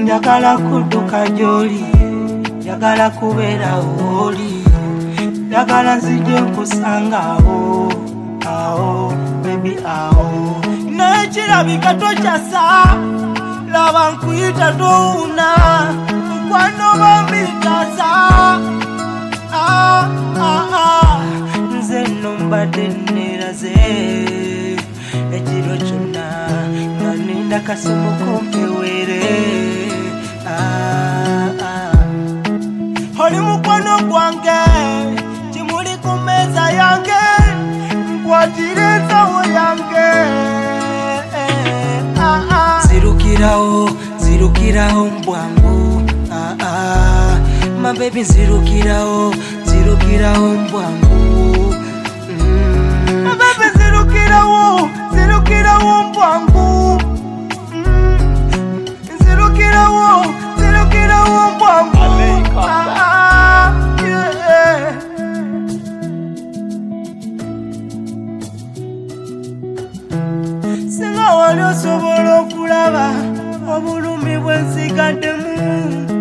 njagala kudduka gy'oli, njagala kubeera w'oli, njagala nzije nkusanga awo, awo, baby awo. Naye kirabika tokyasa, laba nkuyita towuna, mukwano bambitaasa. Nze nno mbadde neeraze ekiro kyonna nga ninda kasimu kompeweere. Oli mukwano gwange, kimuli ku mmeeza yange, nkwatira ensawo yange. Zirukirawo, zirukirawo mbwangu, my baby zirukirawo, zirukirawo mbwangu. My baby zirukirawo, zirukirawo mbwangu. Zirukirawo, zirukirawo mbwangu. Yeah. Singa wali osobola okulaba obulumi bwe nsigaddemu,